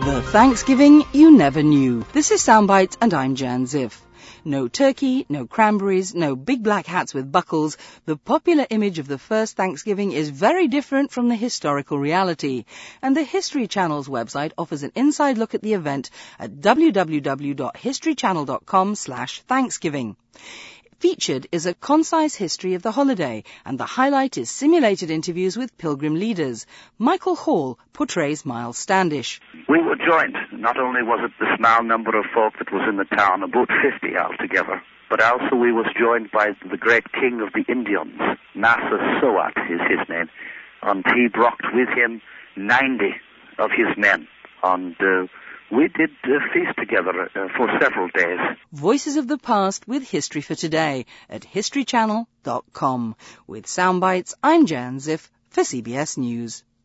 The Thanksgiving you never knew. This is Soundbites and I'm Jan Ziff. No turkey, no cranberries, no big black hats with buckles. The popular image of the first Thanksgiving is very different from the historical reality. And the History Channel's website offers an inside look at the event at www.historychannel.com/Thanksgiving. Featured is a concise history of the holiday, and the highlight is simulated interviews with pilgrim leaders. Michael Hall portrays Miles Standish. We were joined. Not only was it the small number of folk that was in the town, about 50 altogether, but also we was joined by the great king of the Indians, Nasa Soat is his name, and he brought with him 90 of his men, and we did feast together for several days. Voices of the Past with History for Today at historychannel.com. With Soundbites, I'm Jan Ziff for CBS News.